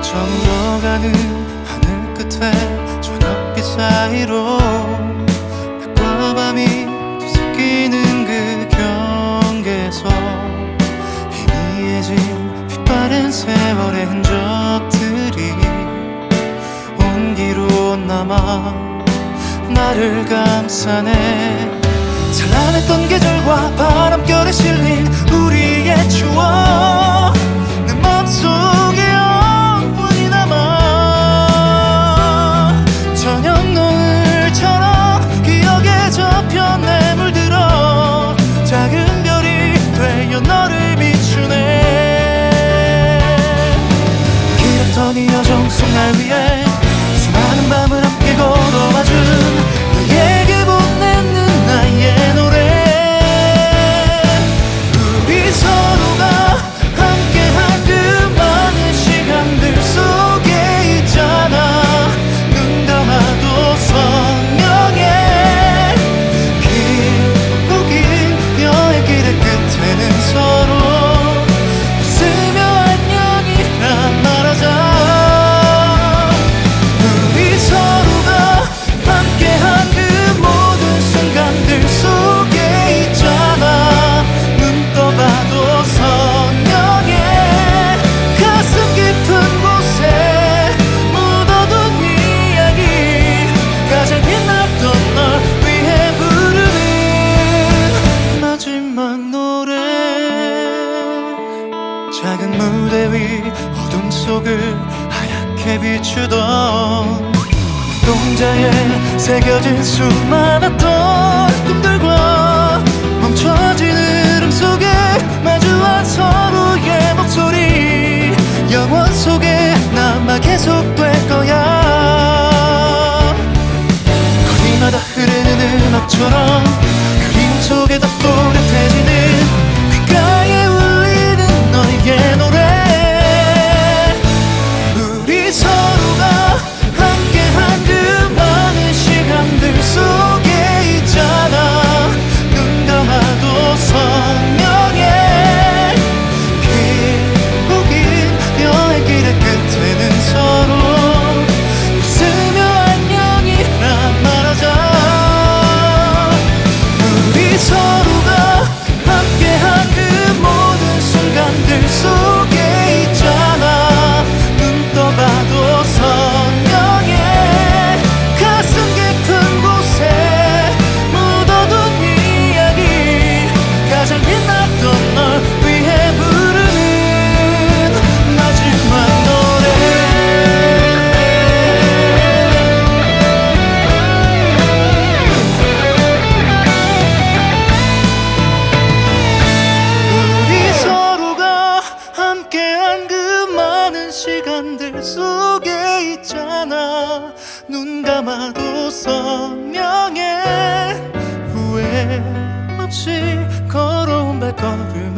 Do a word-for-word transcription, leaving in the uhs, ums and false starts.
저물어가는 하늘 끝에 저녁빛 사이로 낮과 밤이 뒤섞이는 그 경계에서 희미해진 빛바랜 세월의 흔적들이 온기로 남아 나를 감싸네. 찬란했던 계절과 바람결에 실린 우리의 추억 내 맘속에 영원히 남아. 저녁 노을처럼 기억에 접혀 내 물들어 작은 별이 되어 너를 비추네. 길었던 이 여정 속 날 위해 수많은 밤을 함께 걸어와준 너에게 보내는 나의 노래. 우리 서로가 함께한 그 많은 시간들 속에 있잖아. 눈 감아도 선명해. 길고 긴 여행길의 끝에는 서로 웃으며 안녕이란 말하자. 우리 서로가 함께한 그 모든 순간들 속에 있잖아. 눈 떠봐도 선명해. 가슴 깊은 곳에 묻어둔 이야기 가장 빛났던 널 위해 부르는 마지막 노래. 작은 무대 위 어둠 속을 하얗게 비추던 눈동자에 새겨진 수많았던 꿈들과 멈춰진 흐름 속에 마주한 서로의 목소리 영원 속에 남아 계속될 거야. 거리마다 흐르는 음악처럼 그림 속에 더 또렷해지는 귓가에 울리는 너의 노래. 우리 서로가 함께한 그 많은 시간들 속에 있잖아. 눈 감아도 선명해. 길고 긴 여행길의 끝에는 서로 웃으며 안녕이란 말하자. 우리 서로가 함께한 그 모든 순간들 속에 있잖아. 눈 떠봐도 선명해. 가슴 깊은 곳에 묻어둔 이야기 가장 빛났던 널 위해 부르는 마지막 노래. 우리 서로가 함께한 그 많은 시간들 속에 있잖아. 눈 감아도 선명해. 후회 없이 걸어온 발걸음